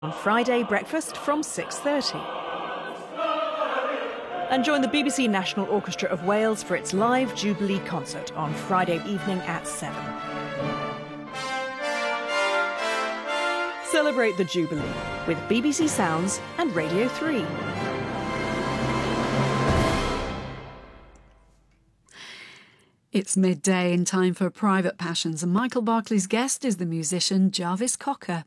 On Friday breakfast from 6:30. And join the BBC National Orchestra of Wales for its live Jubilee concert on Friday evening at 7. Celebrate the Jubilee with BBC Sounds and Radio 3. It's midday in time for Private Passions, and Michael Barclay's guest is the musician Jarvis Cocker.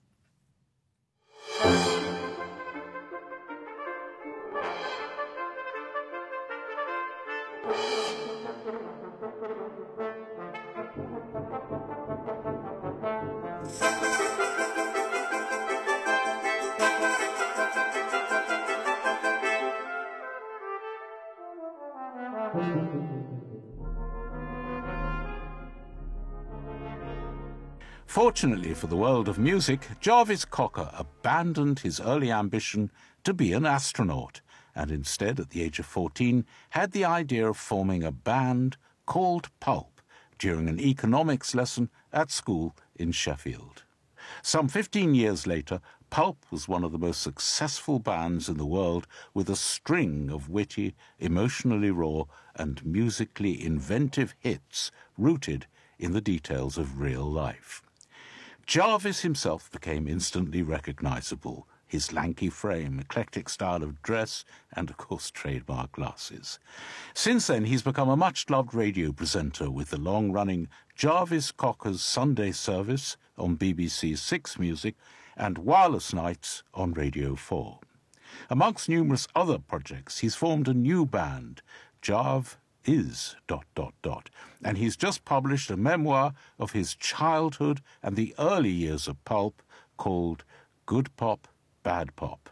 Fortunately for the world of music, Jarvis Cocker abandoned his early ambition to be an astronaut and instead, at the age of 14, had the idea of forming a band called Pulp during an economics lesson at school in Sheffield. Some 15 years later, Pulp was one of the most successful bands in the world, with a string of witty, emotionally raw and musically inventive hits rooted in the details of real life. Jarvis himself became instantly recognisable, his lanky frame, eclectic style of dress, and, of course, trademark glasses. Since then, he's become a much-loved radio presenter with the long-running Jarvis Cocker's Sunday Service on BBC Six Music and Wireless Nights on Radio 4. Amongst numerous other projects, he's formed a new band, Jarv is ... and he's just published a memoir of his childhood and the early years of Pulp called Good Pop, Bad Pop.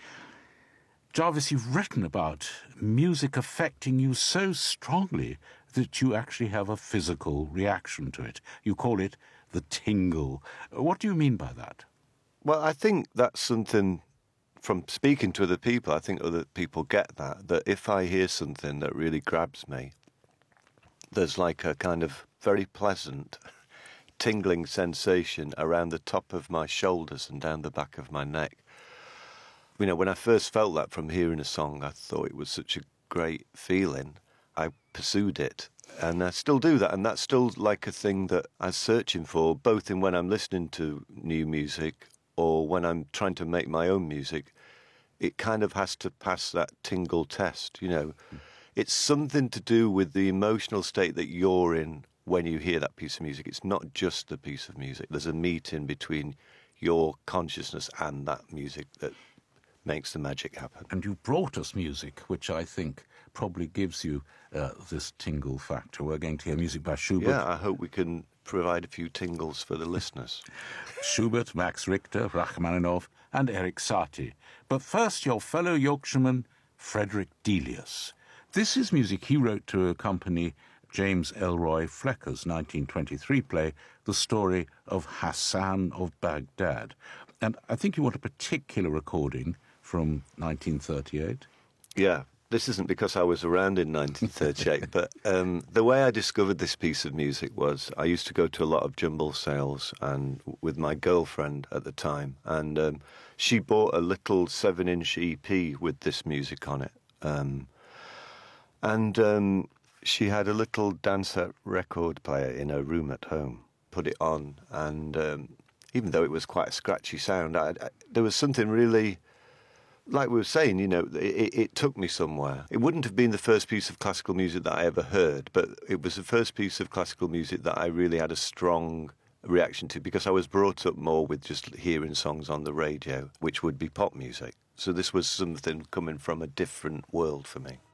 Jarvis, you've written about music affecting you so strongly that you actually have a physical reaction to it. You call it the tingle. What do you mean by that? Well, I think that's something, from speaking to other people, I think other people get that if I hear something that really grabs me, there's like a kind of very pleasant tingling sensation around the top of my shoulders and down the back of my neck. You know, when I first felt that from hearing a song, I thought it was such a great feeling. I pursued it, and I still do that, and that's still like a thing that I'm searching for, both in when I'm listening to new music or when I'm trying to make my own music. It kind of has to pass that tingle test, you know. It's something to do with the emotional state that you're in when you hear that piece of music. It's not just the piece of music. There's a meeting between your consciousness and that music that makes the magic happen. And you brought us music, which I think probably gives you this tingle factor. We're going to hear music by Schubert. Yeah, I hope we can provide a few tingles for the listeners. Schubert, Max Richter, Rachmaninoff, and Erik Satie. But first, your fellow Yorkshireman, Frederick Delius. This is music he wrote to accompany James Elroy Flecker's 1923 play, The Story of Hassan of Baghdad. And I think you want a particular recording from 1938. Yeah, this isn't because I was around in 1938, but the way I discovered this piece of music was I used to go to a lot of jumble sales and with my girlfriend at the time, and she bought a little 7-inch EP with this music on it. And she had a little Dancer record player in her room at home, put it on, and even though it was quite a scratchy sound, there was something really, like we were saying, you know, it took me somewhere. It wouldn't have been the first piece of classical music that I ever heard, but it was the first piece of classical music that I really had a strong reaction to, because I was brought up more with just hearing songs on the radio, which would be pop music. So this was something coming from a different world for me.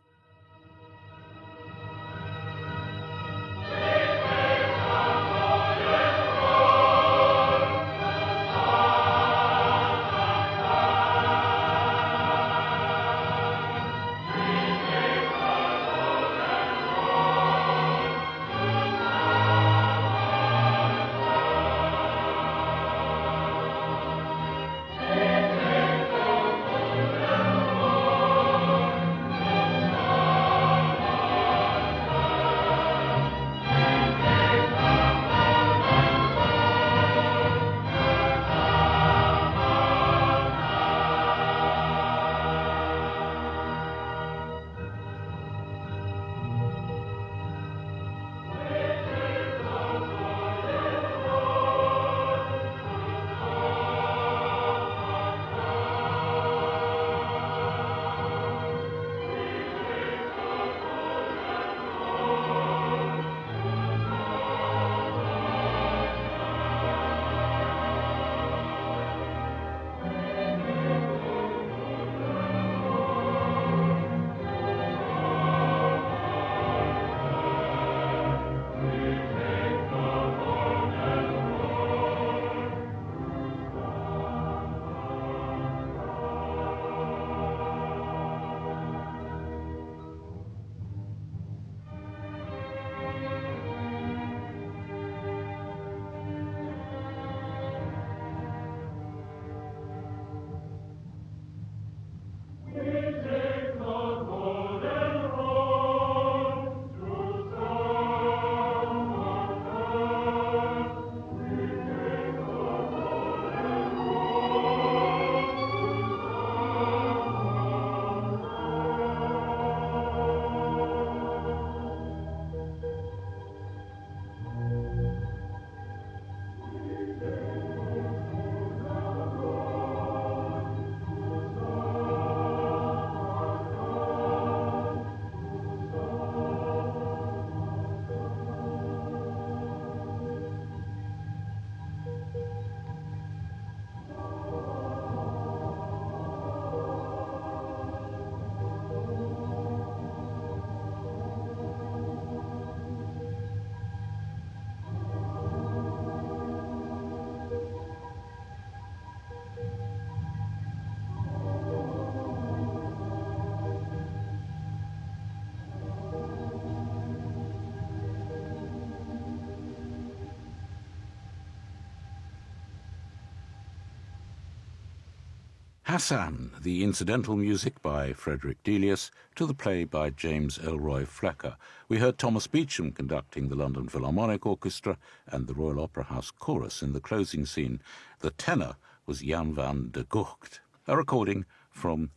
Hassan, the incidental music by Frederick Delius to the play by James Elroy Flecker. We heard Thomas Beecham conducting the London Philharmonic Orchestra and the Royal Opera House Chorus in the closing scene. The tenor was Jan van der Gucht, a recording from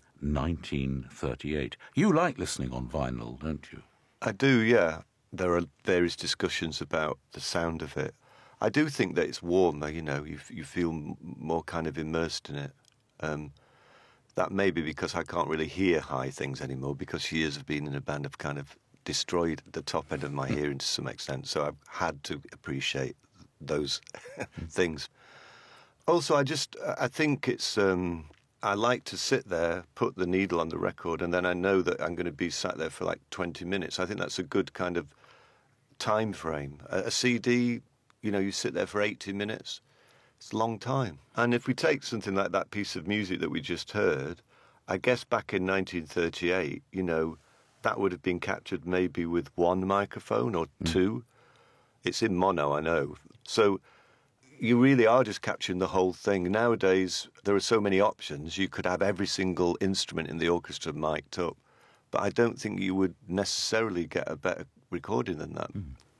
1938. You like listening on vinyl, don't you? I do, yeah. There are various discussions about the sound of it. I do think that it's warmer, you know, you feel more kind of immersed in it. That may be because I can't really hear high things anymore, because years of being in a band have kind of destroyed the top end of my hearing to some extent, so I've had to appreciate those things. Also, I think it's, I like to sit there, put the needle on the record, and then I know that I'm going to be sat there for like 20 minutes. I think that's a good kind of time frame. A CD, you know, you sit there for 80 minutes. It's a long time. And if we take something like that piece of music that we just heard, I guess back in 1938, you know, that would have been captured maybe with one microphone or two. It's in mono, I know. So you really are just capturing the whole thing. Nowadays, there are so many options. You could have every single instrument in the orchestra mic'd up. But I don't think you would necessarily get a better recording than that.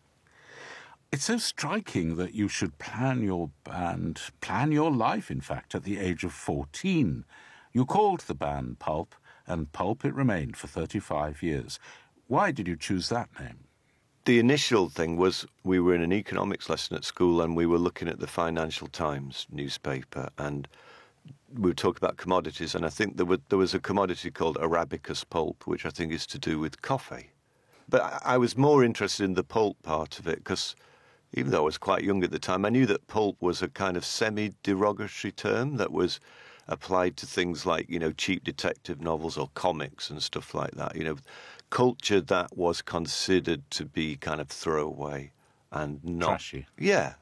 It's so striking that you should plan your band, plan your life, in fact, at the age of 14. You called the band Pulp, and Pulp it remained for 35 years. Why did you choose that name? The initial thing was we were in an economics lesson at school and we were looking at the Financial Times newspaper and we were talking about commodities, and I think there was a commodity called Arabicus pulp, which I think is to do with coffee. But I was more interested in the pulp part of it because even though I was quite young at the time, I knew that pulp was a kind of semi-derogatory term that was applied to things like, you know, cheap detective novels or comics and stuff like that. You know, culture that was considered to be kind of throwaway and not... Trashy. Yeah,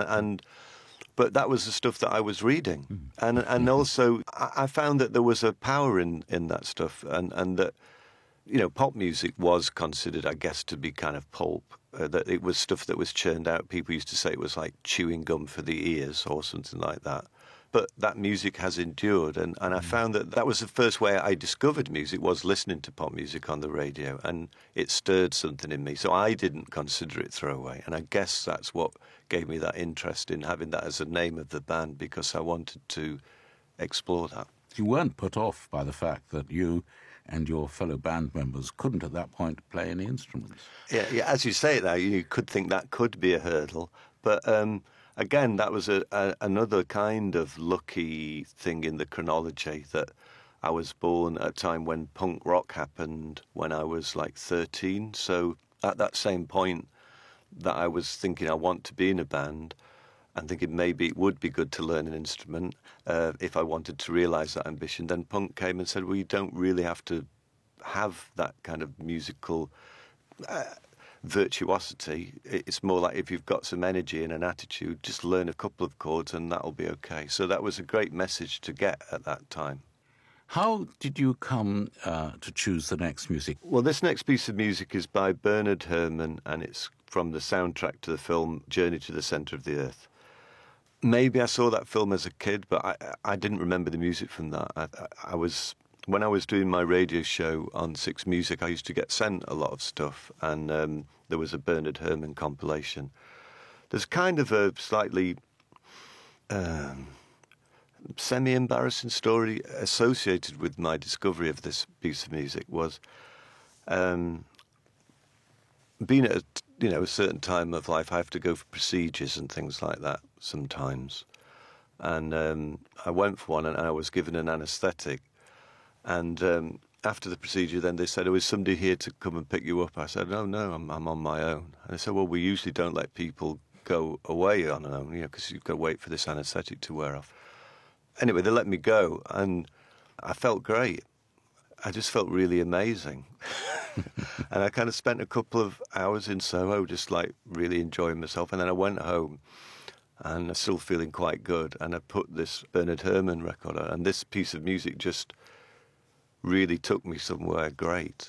but that was the stuff that I was reading. And also I found that there was a power in that stuff and that, you know, pop music was considered, I guess, to be kind of pulp. That it was stuff that was churned out. People used to say it was like chewing gum for the ears or something like that. But that music has endured, and I found that was the first way I discovered music, was listening to pop music on the radio, and it stirred something in me. So I didn't consider it throwaway, and I guess that's what gave me that interest in having that as the name of the band, because I wanted to explore that. You weren't put off by the fact that you and your fellow band members couldn't at that point play any instruments. Yeah, as you say it now, you could think that could be a hurdle. But again, that was another kind of lucky thing in the chronology, that I was born at a time when punk rock happened when I was like 13. So at that same point that I was thinking I want to be in a band and thinking maybe it would be good to learn an instrument if I wanted to realise that ambition, then punk came and said, well, you don't really have to have that kind of musical virtuosity. It's more like if you've got some energy and an attitude, just learn a couple of chords and that'll be okay. So that was a great message to get at that time. How did you come to choose the next music? Well, this next piece of music is by Bernard Herrmann, and it's from the soundtrack to the film Journey to the Centre of the Earth. Maybe I saw that film as a kid, but I didn't remember the music from that. When I was doing my radio show on Six Music, I used to get sent a lot of stuff, and there was a Bernard Herrmann compilation. There's kind of a slightly semi-embarrassing story associated with my discovery of this piece of music. Was being at a certain time of life, I have to go for procedures and things like that sometimes. And I went for one and I was given an anaesthetic. And after the procedure, then they said, oh, is somebody here to come and pick you up? I said, oh, no, I'm on my own. And they said, well, we usually don't let people go away on their own, because you've got to wait for this anaesthetic to wear off. Anyway, they let me go, and I felt great. I just felt really amazing. And I kind of spent a couple of hours in Soho just like really enjoying myself. And then I went home and I'm still feeling quite good. And I put this Bernard Herrmann record on, and this piece of music just really took me somewhere great.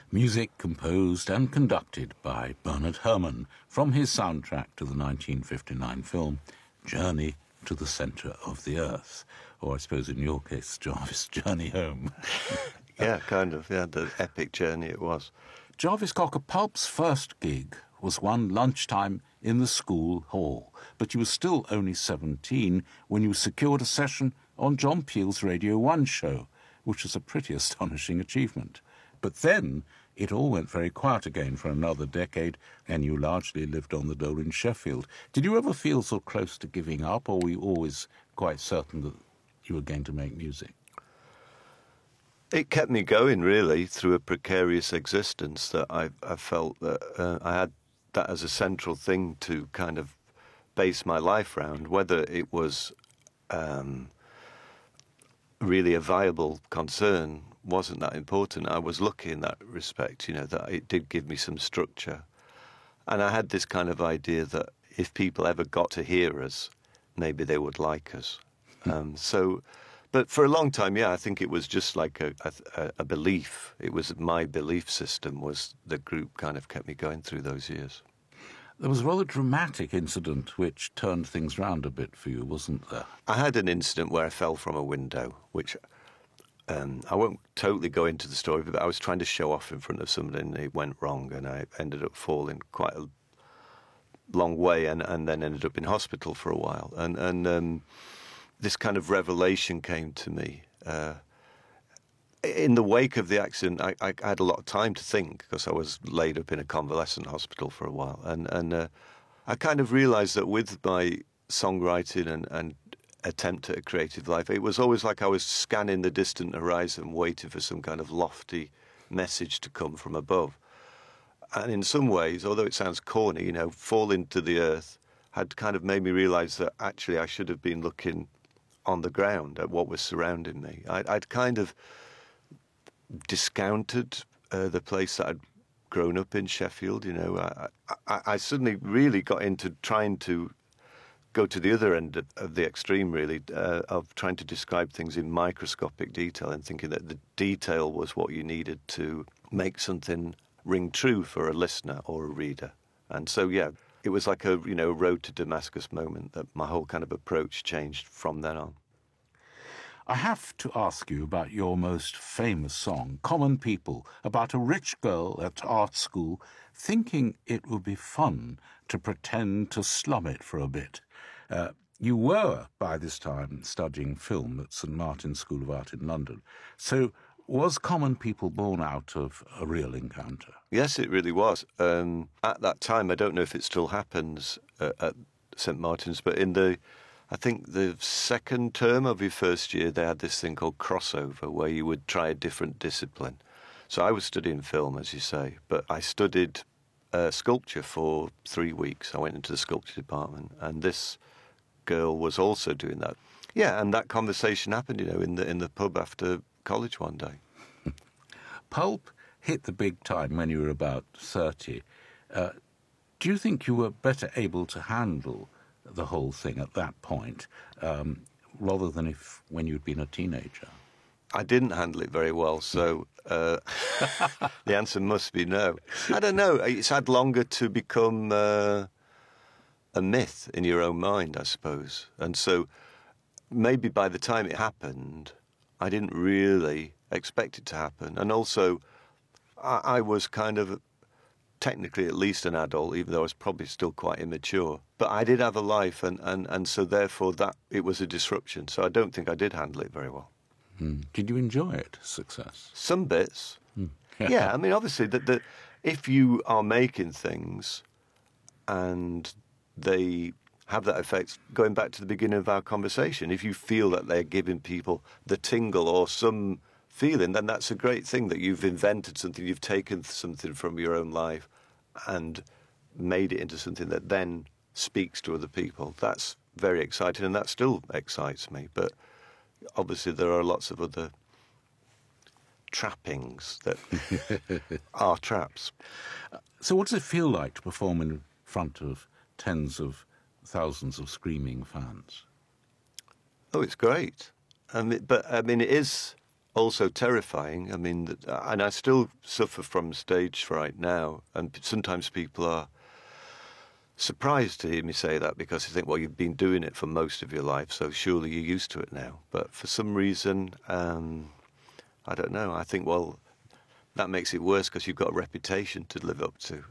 Music composed and conducted by Bernard Herrmann from his soundtrack to the 1959 film Journey to the Centre of the Earth, or I suppose in your case, Jarvis, Journey Home. Yeah, kind of. Yeah, the epic journey it was. Jarvis Cocker Pulp's first gig was one lunchtime in the school hall, but you were still only 17 when you secured a session on John Peel's Radio 1 show, which was a pretty astonishing achievement. But then it all went very quiet again for another decade, and you largely lived on the dole in Sheffield. Did you ever feel so close to giving up, or were you always quite certain that you were going to make music? It kept me going, really, through a precarious existence that I felt that I had that as a central thing to kind of base my life around, whether it was really a viable concern wasn't that important. I was lucky in that respect, that it did give me some structure. And I had this kind of idea that if people ever got to hear us, maybe they would like us. But for a long time, I think it was just like a belief. It was my belief system was the group kind of kept me going through those years. There was a rather dramatic incident which turned things round a bit for you, wasn't there? I had an incident where I fell from a window, which I won't totally go into the story, but I was trying to show off in front of somebody and it went wrong and I ended up falling quite a long way and then ended up in hospital for a while. And this kind of revelation came to me. In the wake of the accident, I had a lot of time to think because I was laid up in a convalescent hospital for a while. And I kind of realised that with my songwriting and attempt at a creative life, it was always like I was scanning the distant horizon, waiting for some kind of lofty message to come from above. And in some ways, although it sounds corny, falling to the earth had kind of made me realise that actually I should have been looking on the ground at what was surrounding me. I'd kind of discounted the place that I'd grown up in, Sheffield. I suddenly really got into trying to go to the other end of the extreme, really, of trying to describe things in microscopic detail and thinking that the detail was what you needed to make something ring true for a listener or a reader. And so, it was like a road to Damascus moment that my whole kind of approach changed from then on. I have to ask you about your most famous song, Common People, about a rich girl at art school thinking it would be fun to pretend to slum it for a bit. You were, by this time, studying film at St Martin's School of Art in London. So was Common People born out of a real encounter? Yes, it really was. At that time, I don't know if it still happens at St Martin's, but I think the second term of your first year, they had this thing called crossover, where you would try a different discipline. So I was studying film, as you say, but I studied sculpture for 3 weeks. I went into the sculpture department, and this girl was also doing that. Yeah, and that conversation happened, in the pub after college one day. Pulp hit the big time when you were about 30. Do you think you were better able to handle the whole thing at that point, rather than when you'd been a teenager? I didn't handle it very well, so the answer must be no. I don't know. It's had longer to become a myth in your own mind, I suppose. And so maybe by the time it happened, I didn't really expect it to happen. And also, I was kind of technically at least an adult, even though I was probably still quite immature. But I did have a life, and so therefore that it was a disruption. So I don't think I did handle it very well. Did you enjoy it, success? Some bits. Yeah, I mean, obviously, if you are making things and they have that effect, going back to the beginning of our conversation, if you feel that they're giving people the tingle or some feeling, then that's a great thing, that you've invented something, you've taken something from your own life and made it into something that then speaks to other people. That's very exciting, and that still excites me. But obviously there are lots of other trappings that are traps. So what does it feel like to perform in front of tens of thousands of screaming fans? Oh, it's great. But it is also terrifying. I mean, and I still suffer from stage fright now, and sometimes people are surprised to hear me say that because they think, well, you've been doing it for most of your life, so surely you're used to it now. But for some reason, I don't know. I think, well, that makes it worse because you've got a reputation to live up to.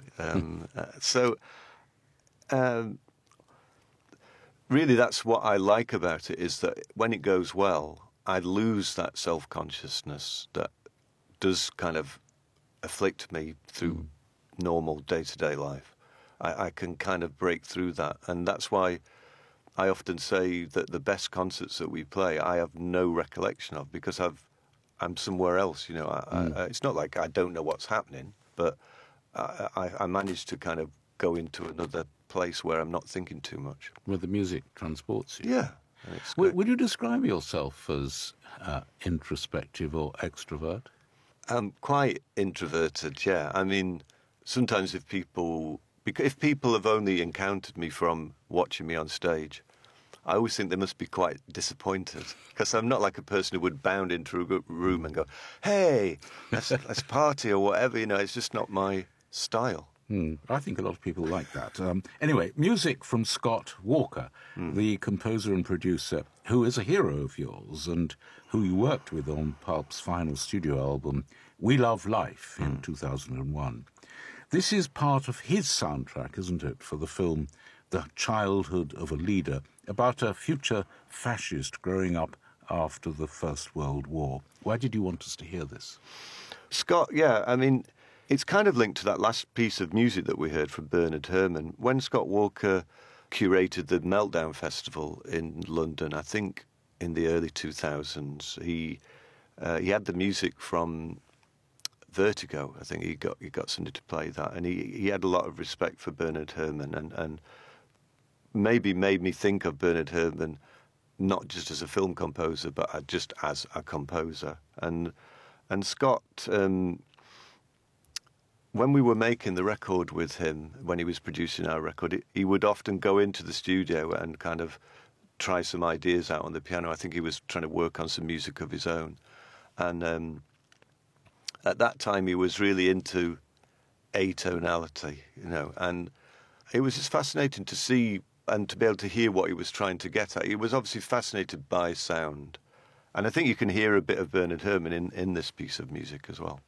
Really, that's what I like about it, is that when it goes well, I lose that self-consciousness that does kind of afflict me through normal day-to-day life. I can kind of break through that. And that's why I often say that the best concerts that we play, I have no recollection of because I'm somewhere else. You know, it's not like I don't know what's happening, but I manage to kind of go into another place where I'm not thinking too much. Where the music transports you. Yeah. Would you describe yourself as introspective or extrovert? I'm quite introverted, yeah. I mean, sometimes if people have only encountered me from watching me on stage, I always think they must be quite disappointed because I'm not like a person who would bound into a room and go, hey, let's party or whatever. You know, it's just not my style. I think a lot of people like that. Anyway, music from Scott Walker, the composer and producer, who is a hero of yours and who you worked with on Pulp's final studio album, We Love Life, in 2001. This is part of his soundtrack, isn't it, for the film The Childhood of a Leader, about a future fascist growing up after the First World War. Why did you want us to hear this? Scott, yeah, I mean, it's kind of linked to that last piece of music that we heard from Bernard Herrmann. When Scott Walker curated the Meltdown Festival in London, I think in the early 2000s, he had the music from Vertigo. I think he got somebody to play that, and he had a lot of respect for Bernard Herrmann, and maybe made me think of Bernard Herrmann not just as a film composer, but just as a composer. And Scott, when we were making the record with him, when he was producing our record, he would often go into the studio and kind of try some ideas out on the piano. I think he was trying to work on some music of his own, and at that time, he was really into atonality, you know, and it was just fascinating to see and to be able to hear what he was trying to get at. He was obviously fascinated by sound, and I think you can hear a bit of Bernard Herrmann in this piece of music as well.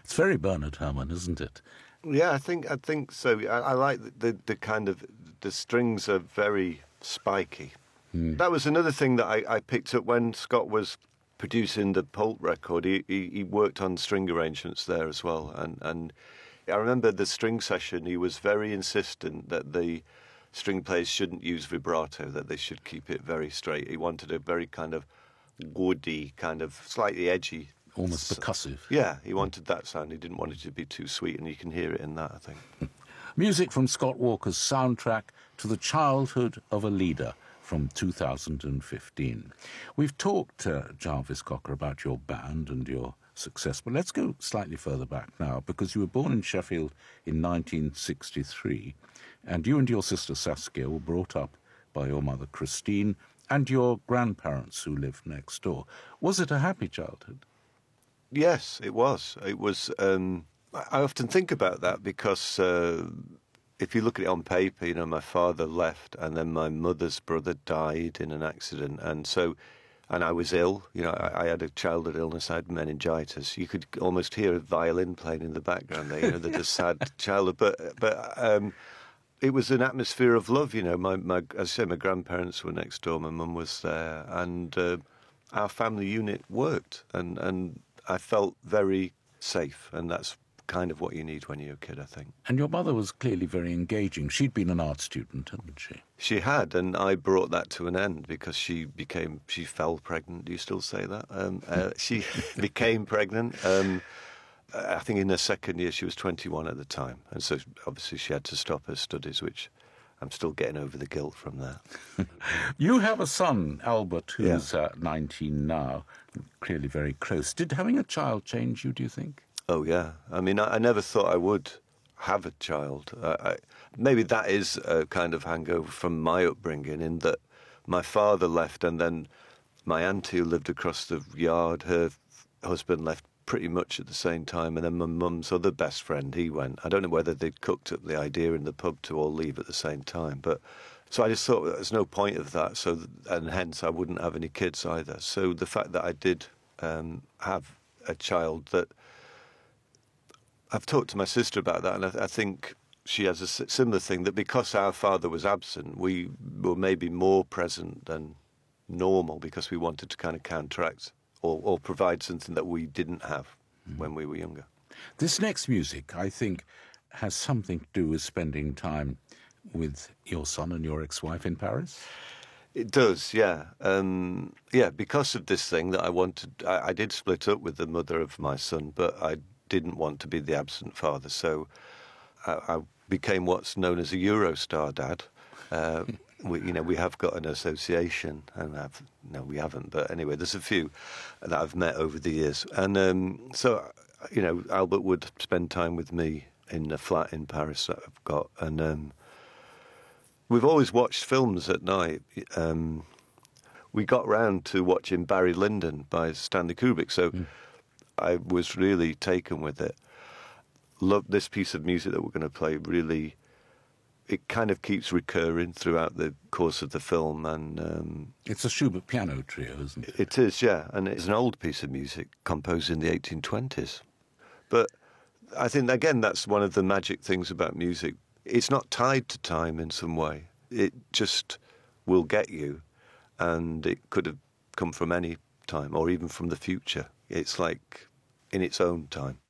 It's very Bernard Herrmann, isn't it? Yeah, I think so. I like the kind of, the strings are very spiky. That was another thing that I picked up when Scott was producing the Pulp record. He worked on string arrangements there as well, and I remember the string session. He was very insistent that the string players shouldn't use vibrato, that they should keep it very straight. He wanted a very kind of woody, kind of slightly edgy, almost percussive. Yeah, he wanted that sound. He didn't want it to be too sweet, and you can hear it in that, I think. Music from Scott Walker's soundtrack to The Childhood of a Leader from 2015. We've talked, Jarvis Cocker, about your band and your success, but let's go slightly further back now, because you were born in Sheffield in 1963, and you and your sister Saskia were brought up by your mother Christine and your grandparents who lived next door. Was it a happy childhood? Yes, it was. It was. I often think about that because if you look at it on paper, you know, my father left, and then my mother's brother died in an accident, and I was ill. You know, I had a childhood illness. I had meningitis. You could almost hear a violin playing in the background there. You know, the sad childhood. But it was an atmosphere of love. You know, as I say, my grandparents were next door. My mum was there, and our family unit worked, and I felt very safe, and that's kind of what you need when you're a kid, I think. And your mother was clearly very engaging. She'd been an art student, hadn't she? She had, and I brought that to an end because she fell pregnant. Do you still say that? She became pregnant. I think in her second year, she was 21 at the time, and so obviously she had to stop her studies, which I'm still getting over the guilt from that. You have a son, Albert, who's 19 now, clearly very close. Did having a child change you, do you think? Oh, yeah. I mean, I never thought I would have a child. Maybe that is a kind of hangover from my upbringing, in that my father left, and then my auntie who lived across the yard, her husband left pretty much at the same time, and then my mum's other best friend, he went. I don't know whether they'd cooked up the idea in the pub to all leave at the same time, but so I just thought there's no point of that, and hence I wouldn't have any kids either. So the fact that I did have a child, that I've talked to my sister about that, and I think she has a similar thing, that because our father was absent, we were maybe more present than normal because we wanted to kind of counteract or provide something that we didn't have when we were younger. This next music, I think, has something to do with spending time with your son and your ex-wife in Paris? It does, yeah. Because of this thing that I wanted, I did split up with the mother of my son, but I didn't want to be the absent father, so I became what's known as a Eurostar dad. We have got an association, and we haven't, but anyway, there's a few that I've met over the years, and so Albert would spend time with me in a flat in Paris that I've got, and we've always watched films at night. We got round to watching Barry Lyndon by Stanley Kubrick, so I was really taken with it. Love this piece of music that we're going to play. Really, it kind of keeps recurring throughout the course of the film, and it's a Schubert piano trio, isn't it? It is, yeah, and it's an old piece of music composed in the 1820s. But I think, again, that's one of the magic things about music. It's not tied to time in some way. It just will get you, and it could have come from any time or even from the future. It's like in its own time.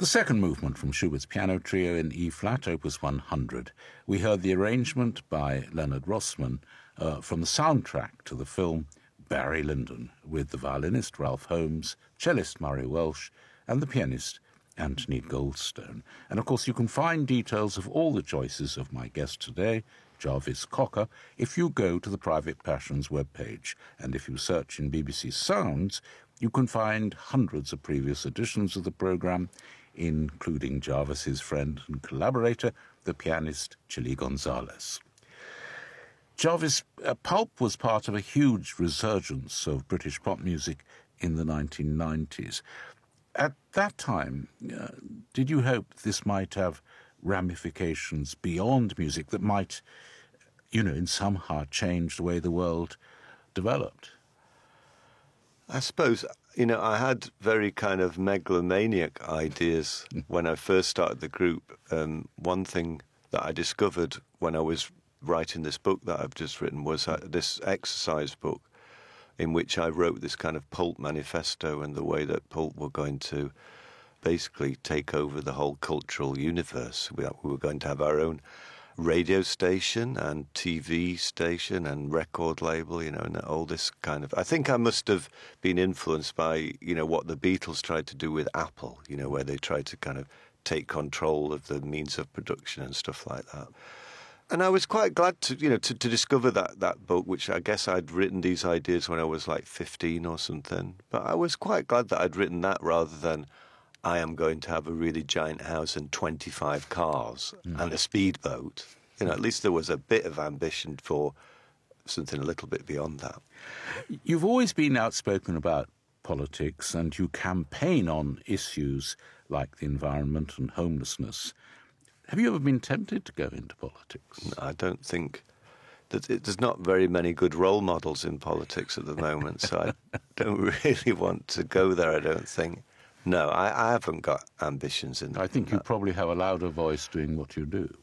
The second movement from Schubert's Piano Trio in E-flat, Opus 100. We heard the arrangement by Leonard Rossman from the soundtrack to the film Barry Lyndon, with the violinist Ralph Holmes, cellist Murray Welsh, and the pianist Anthony Goldstone. And of course you can find details of all the choices of my guest today, Jarvis Cocker, if you go to the Private Passions webpage. And if you search in BBC Sounds, you can find hundreds of previous editions of the programme, including Jarvis's friend and collaborator, the pianist Chilly Gonzales. Jarvis, pulp was part of a huge resurgence of British pop music in the 1990s. At that time, did you hope this might have ramifications beyond music that might, in somehow change the way the world developed? I suppose, I had very kind of megalomaniac ideas when I first started the group. One thing that I discovered when I was writing this book that I've just written was this exercise book in which I wrote this kind of Pulp manifesto and the way that Pulp were going to basically take over the whole cultural universe. We were going to have our own radio station and TV station and record label, and all this kind of... I think I must have been influenced by, what the Beatles tried to do with Apple, where they tried to kind of take control of the means of production and stuff like that. And I was quite glad to discover that book, which I guess I'd written these ideas when I was like 15 or something. But I was quite glad that I'd written that rather than I am going to have a really giant house and 25 cars and a speedboat. At least there was a bit of ambition for something a little bit beyond that. You've always been outspoken about politics and you campaign on issues like the environment and homelessness. Have you ever been tempted to go into politics? No, I don't think that there's not very many good role models in politics at the moment, so I don't really want to go there, I don't think. No, I haven't got ambitions in that. I think you probably have a louder voice doing what you do.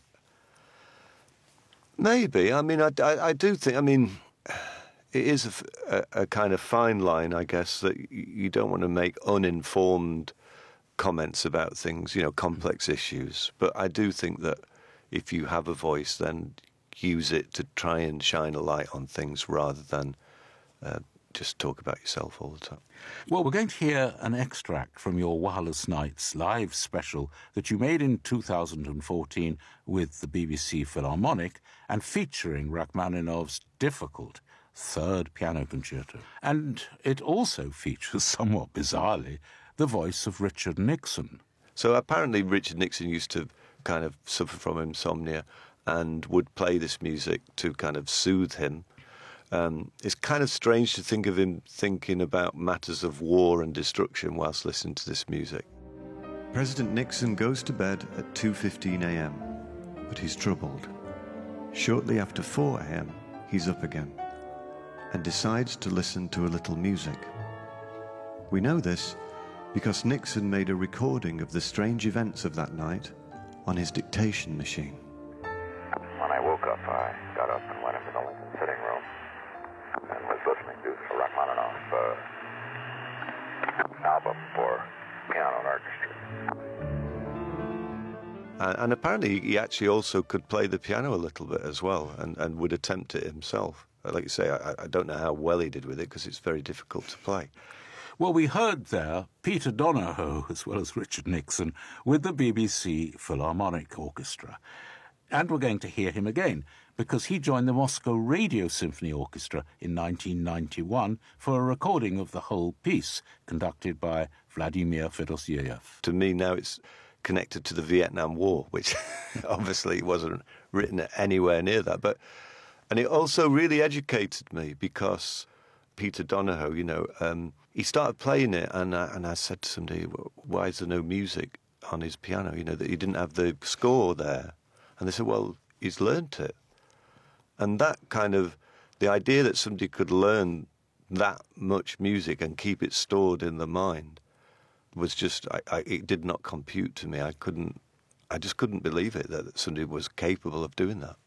Maybe. I mean, I do think, it is a kind of fine line, I guess, that you don't want to make uninformed comments about things, complex issues. But I do think that if you have a voice, then use it to try and shine a light on things rather than just talk about yourself all the time. Well, we're going to hear an extract from your Wireless Nights live special that you made in 2014 with the BBC Philharmonic and featuring Rachmaninoff's difficult third piano concerto. And it also features, somewhat bizarrely, the voice of Richard Nixon. So apparently Richard Nixon used to kind of suffer from insomnia and would play this music to kind of soothe him. It's kind of strange to think of him thinking about matters of war and destruction whilst listening to this music. President Nixon goes to bed at 2:15 a.m., but he's troubled. Shortly after 4 a.m., he's up again and decides to listen to a little music. We know this because Nixon made a recording of the strange events of that night on his dictation machine. When I woke up, I got up and went into the Lincoln sitting room and was listening to the Rachmaninoff album for piano and orchestra. And apparently he actually also could play the piano a little bit as well and would attempt it himself. Like you say, I don't know how well he did with it because it's very difficult to play. Well, we heard there Peter Donohoe, as well as Richard Nixon, with the BBC Philharmonic Orchestra. And we're going to hear him again, because he joined the Moscow Radio Symphony Orchestra in 1991 for a recording of the whole piece, conducted by Vladimir Fedosiev. To me now it's connected to the Vietnam War, which obviously wasn't written anywhere near that. And it also really educated me because Peter Donohoe, he started playing it, and I said to somebody, why is there no music on his piano? That he didn't have the score there. And they said, well, he's learnt it. And that kind of, the idea that somebody could learn that much music and keep it stored in the mind was just, it did not compute to me. I just couldn't believe it, that somebody was capable of doing that.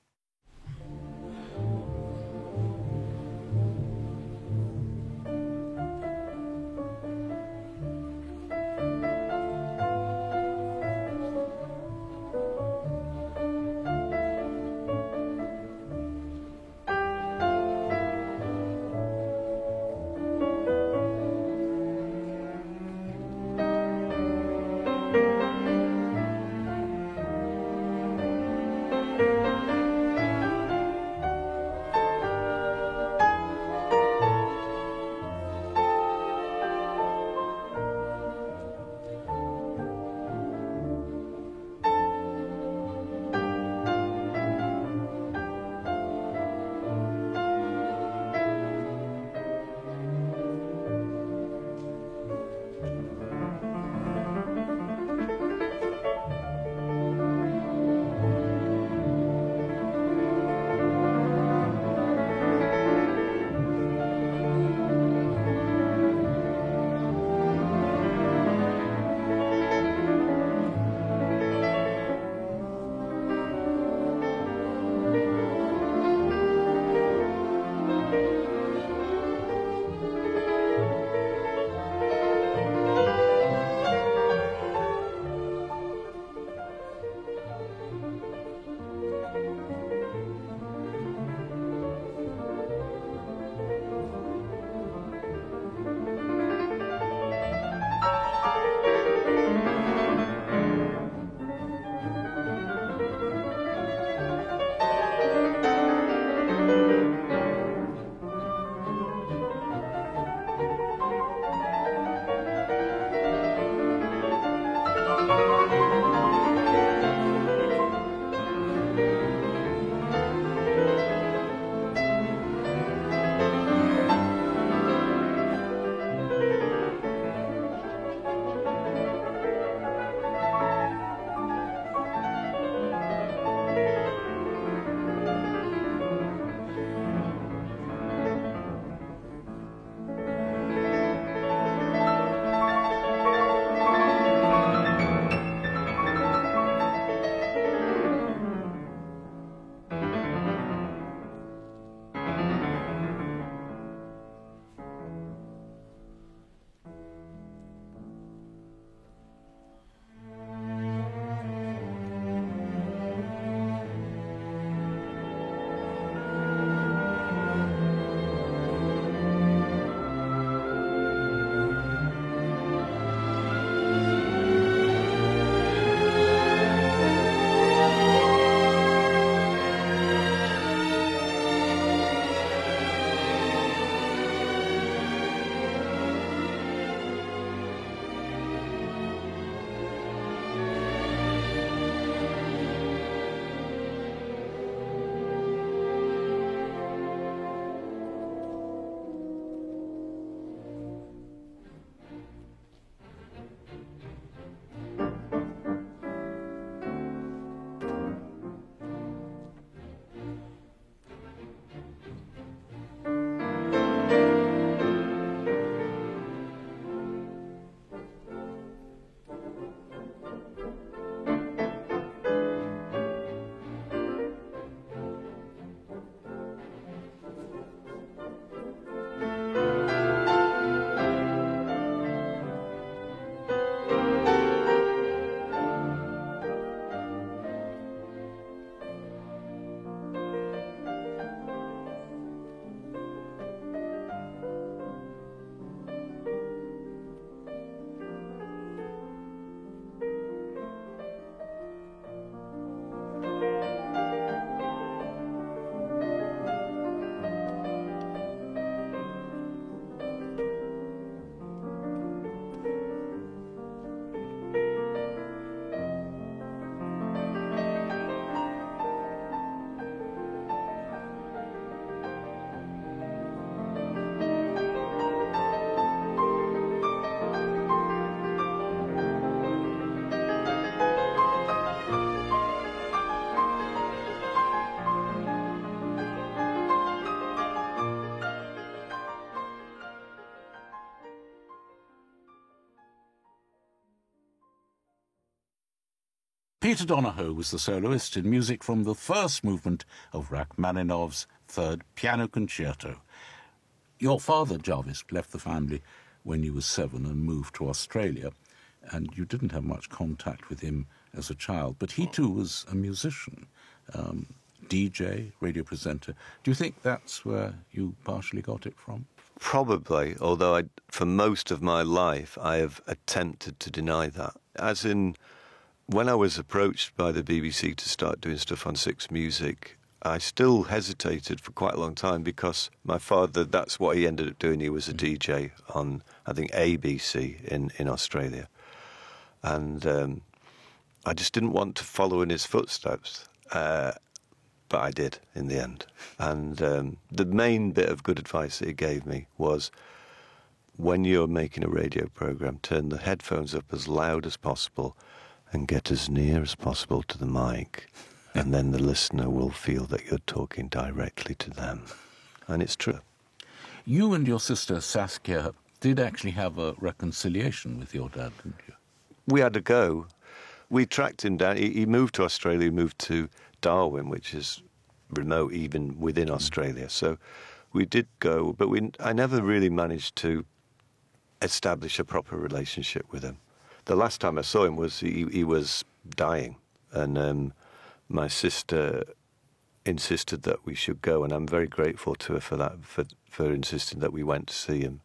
Peter Donohoe was the soloist in music from the first movement of Rachmaninoff's Third Piano Concerto. Your father, Jarvis, left the family when you were 7 and moved to Australia, and you didn't have much contact with him as a child, but he too was a musician, DJ, radio presenter. Do you think that's where you partially got it from? Probably, although for most of my life I have attempted to deny that. As in, when I was approached by the BBC to start doing stuff on Six Music, I still hesitated for quite a long time because my father, that's what he ended up doing. He was a DJ on, I think, ABC in Australia. And I just didn't want to follow in his footsteps, but I did in the end. And the main bit of good advice that he gave me was, when you're making a radio program, turn the headphones up as loud as possible and get as near as possible to the mic, and then the listener will feel that you're talking directly to them. And it's true. You and your sister Saskia did actually have a reconciliation with your dad, didn't you? We had a go. We tracked him down. He moved to Australia, he moved to Darwin, which is remote even within Australia. So we did go, but I never really managed to establish a proper relationship with him. The last time I saw him was he was dying, and my sister insisted that we should go, and I'm very grateful to her for that, for insisting that we went to see him.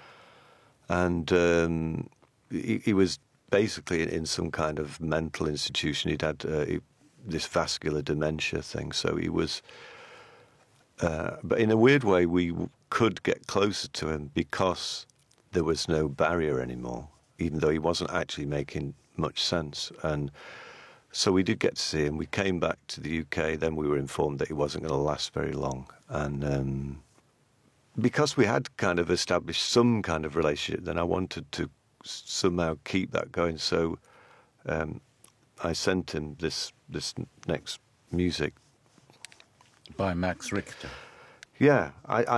And he was basically in some kind of mental institution. He'd had this vascular dementia thing, so he was... but in a weird way, we could get closer to him because there was no barrier anymore, even though he wasn't actually making much sense. And so we did get to see him. We came back to the UK, then we were informed that he wasn't going to last very long. And because we had kind of established some kind of relationship, then I wanted to somehow keep that going. So I sent him this next music. By Max Richter. Yeah,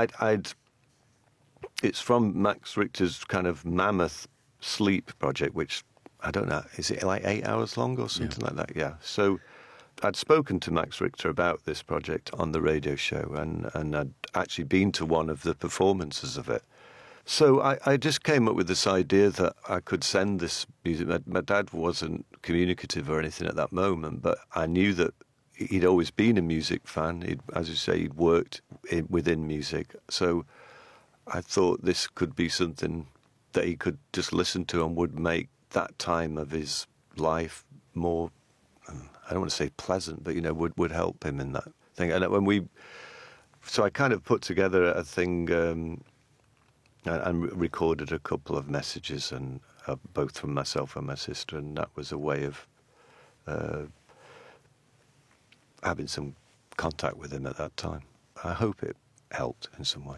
it's from Max Richter's kind of mammoth sleep project, which, I don't know, is it like 8 hours long or something like that? Yeah. So I'd spoken to Max Richter about this project on the radio show, and I'd actually been to one of the performances of it. So I just came up with this idea that I could send this music. My dad wasn't communicative or anything at that moment, but I knew that he'd always been a music fan. As you say, he'd worked within music. So I thought this could be something that he could just listen to and would make that time of his life more, I don't want to say pleasant, but, would help him in that thing. And so I kind of put together a thing and recorded a couple of messages, and both from myself and my sister, and that was a way of having some contact with him at that time. I hope it helped in some way.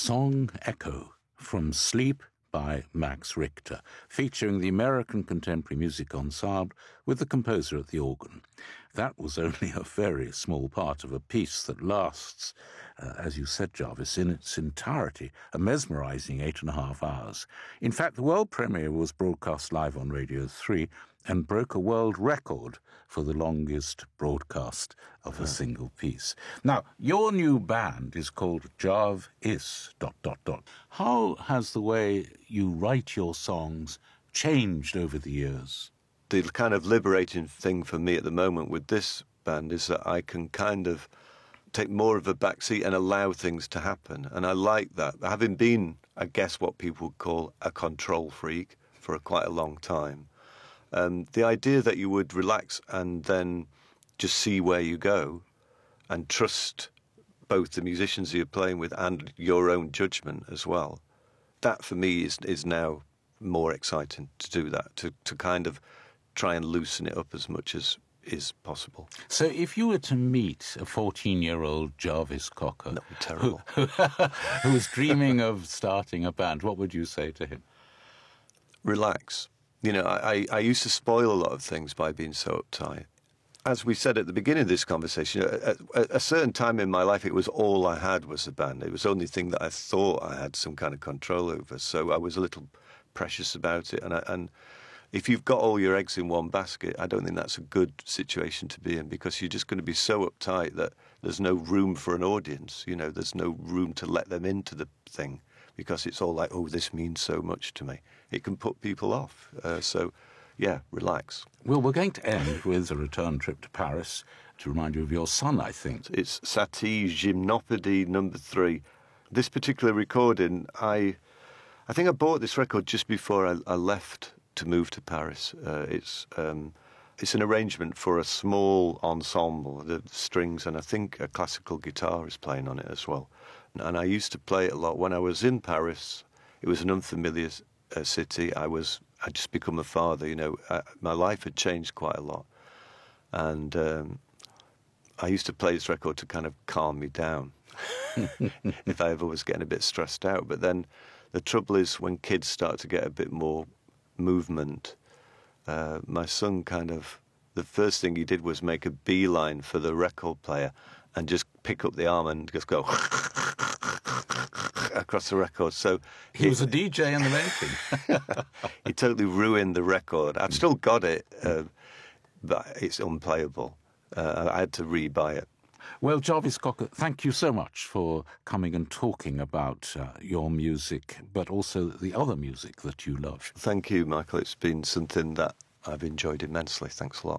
Song Echo from Sleep by Max Richter, featuring the American Contemporary Music Ensemble with the composer at the organ. That was only a very small part of a piece that lasts, as you said, Jarvis, in its entirety, a mesmerizing 8.5 hours. In fact, the world premiere was broadcast live on Radio 3 and broke a world record for the longest broadcast of a single piece. Now, your new band is called Jarv Is... ... How has the way you write your songs changed over the years? The kind of liberating thing for me at the moment with this band is that I can kind of take more of a backseat and allow things to happen. And I like that. Having been, I guess, what people would call a control freak for quite a long time, the idea that you would relax and then just see where you go and trust both the musicians you're playing with and your own judgment as well, that for me is now more exciting to do that, to kind of try and loosen it up as much as is possible. So if you were to meet a 14-year-old Jarvis Cocker that would be terrible. who was dreaming of starting a band, what would you say to him? Relax. You know, I used to spoil a lot of things by being so uptight. As we said at the beginning of this conversation, at a certain time in my life, it was all I had was the band. It was the only thing that I thought I had some kind of control over. So I was a little precious about it. And if you've got all your eggs in one basket, I don't think that's a good situation to be in, because you're just going to be so uptight that there's no room for an audience. You know, there's no room to let them into the thing, because it's all like, oh, this means so much to me. It can put people off. So, yeah, relax. Well, we're going to end with a return trip to Paris to remind you of your son, I think. It's Satie Gymnopédie No. 3. This particular recording, I think I bought this record just before I left to move to Paris. It's an arrangement for a small ensemble, the strings, and I think a classical guitar is playing on it as well. And I used to play it a lot. When I was in Paris, it was an unfamiliar city. I just become a father, you know. My life had changed quite a lot. And I used to play this record to kind of calm me down if I ever was getting a bit stressed out. But then the trouble is, when kids start to get a bit more movement, my son the first thing he did was make a beeline for the record player and just pick up the arm and just go across the record. So he was a DJ in the making. He totally ruined the record. I've still got it, but it's unplayable. I had to re-buy it. Well, Jarvis Cocker, thank you so much for coming and talking about your music, but also the other music that you love. Thank you, Michael. It's been something that I've enjoyed immensely. Thanks a lot.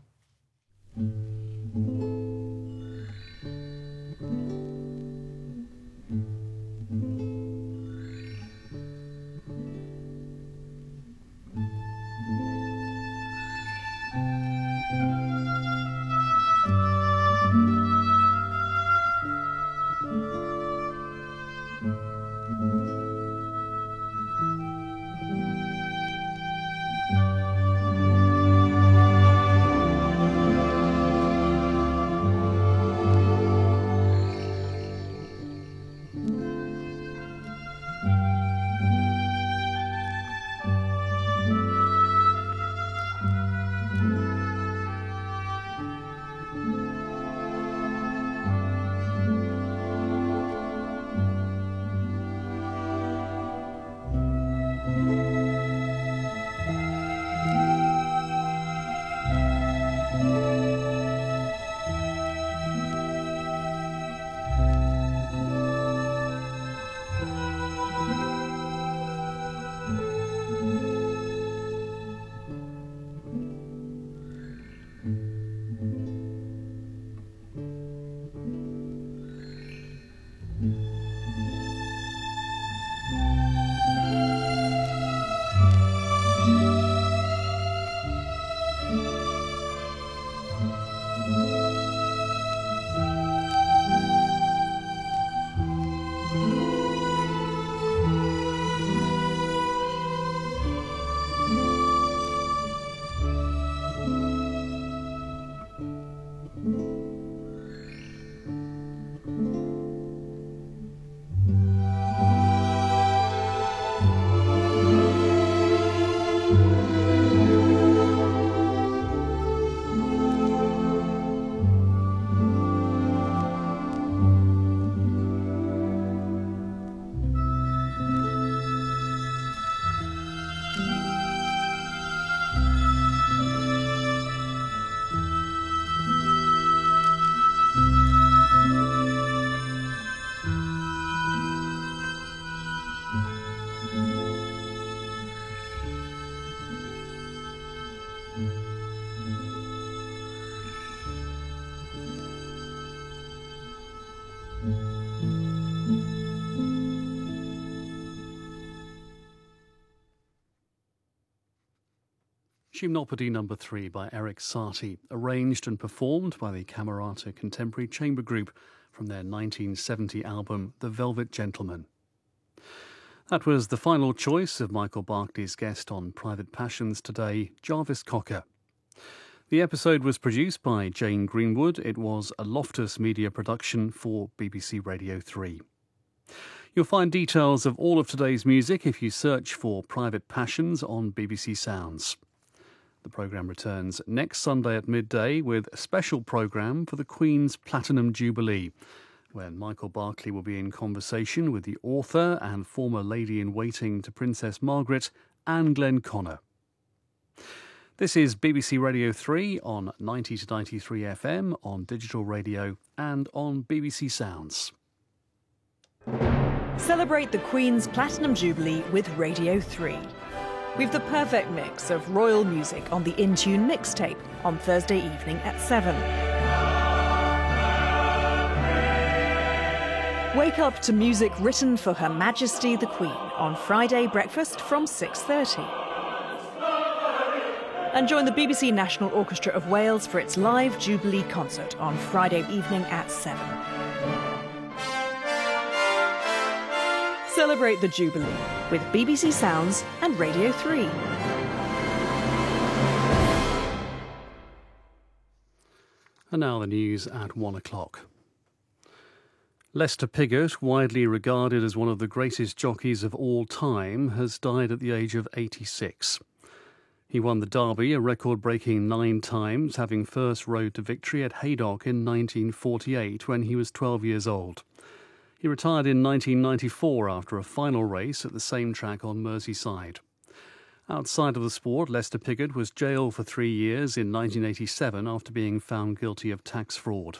Gymnopédie No. 3 by Erik Satie, arranged and performed by the Camerata Contemporary Chamber Group from their 1970 album The Velvet Gentleman. That was the final choice of Michael Barclay's guest on Private Passions today, Jarvis Cocker. The episode was produced by Jane Greenwood. It was a Loftus Media production for BBC Radio 3. You'll find details of all of today's music if you search for Private Passions on BBC Sounds. The programme returns next Sunday at midday with a special programme for the Queen's Platinum Jubilee, when Michael Barclay will be in conversation with the author and former lady-in-waiting to Princess Margaret, Anne Glenconner. This is BBC Radio 3 on 90 to 93 FM, on digital radio and on BBC Sounds. Celebrate the Queen's Platinum Jubilee with Radio 3. We've the perfect mix of royal music on the In Tune mixtape on Thursday evening at 7. Wake up to music written for Her Majesty the Queen on Friday breakfast from 6:30. And join the BBC National Orchestra of Wales for its live Jubilee concert on Friday evening at 7. Celebrate the Jubilee with BBC Sounds and Radio 3. And now the news at 1 o'clock. Lester Piggott, widely regarded as one of the greatest jockeys of all time, has died at the age of 86. He won the Derby a record-breaking 9 times, having first rode to victory at Haydock in 1948 when he was 12 years old. He retired in 1994 after a final race at the same track on Merseyside. Outside of the sport, Lester Piggott was jailed for 3 years in 1987 after being found guilty of tax fraud.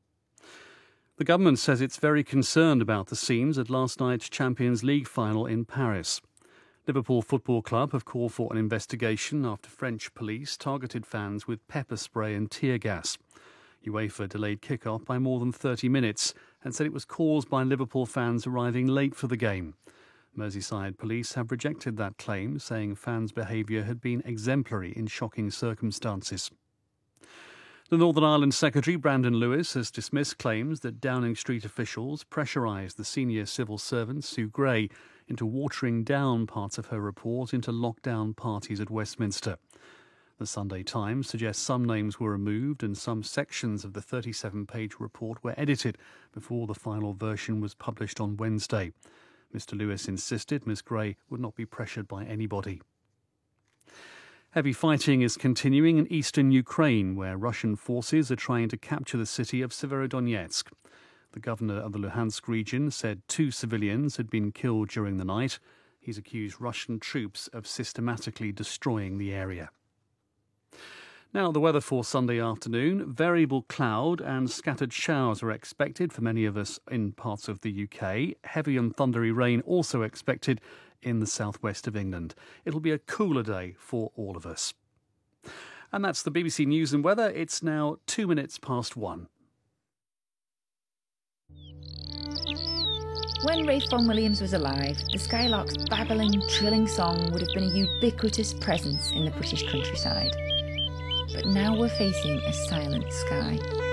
The government says it's very concerned about the scenes at last night's Champions League final in Paris. Liverpool Football Club have called for an investigation after French police targeted fans with pepper spray and tear gas. UEFA delayed kick-off by more than 30 minutes and said it was caused by Liverpool fans arriving late for the game. Merseyside police have rejected that claim, saying fans' behaviour had been exemplary in shocking circumstances. The Northern Ireland Secretary, Brandon Lewis, has dismissed claims that Downing Street officials pressurised the senior civil servant, Sue Gray, into watering down parts of her report into lockdown parties at Westminster. The Sunday Times suggests some names were removed and some sections of the 37-page report were edited before the final version was published on Wednesday. Mr. Lewis insisted Ms. Gray would not be pressured by anybody. Heavy fighting is continuing in eastern Ukraine, where Russian forces are trying to capture the city of Severodonetsk. The governor of the Luhansk region said 2 civilians had been killed during the night. He's accused Russian troops of systematically destroying the area. Now, the weather for Sunday afternoon. Variable cloud and scattered showers are expected for many of us in parts of the UK. Heavy and thundery rain also expected in the southwest of England. It'll be a cooler day for all of us. And that's the BBC News and Weather. It's now 2 minutes past 1. When Rafe Vaughan Williams was alive, the Skylark's babbling, trilling song would have been a ubiquitous presence in the British countryside. But now we're facing a silent sky.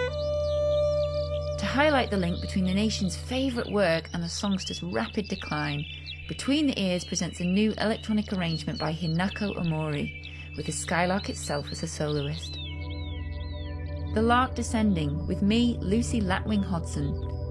To highlight the link between the nation's favourite work and the songster's rapid decline, Between the Ears presents a new electronic arrangement by Hinako Omori, with the Skylark itself as a soloist. The Lark Descending, with me, Lucy Latwing Hodson,